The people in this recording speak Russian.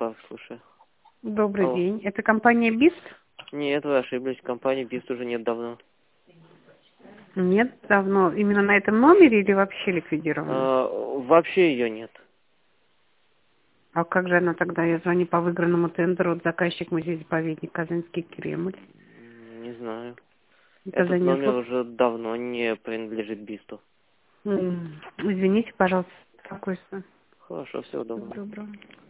слушаю. Добрый Алло. день. Это компания БИСТ? Нет, вы ошиблись. Компании БИСТ уже нет давно. Нет, давно. Именно на этом номере или вообще ликвидирована? Вообще ее нет. А как же она тогда? Я звоню по выигранному тендеру. Вот заказчик музей-заповедник Казанский Кремль. Не знаю. Это Этот номер занесло. уже давно не принадлежит БИСТу. Извините, пожалуйста, беспокойство. Хорошо, всего доброго. Доброго.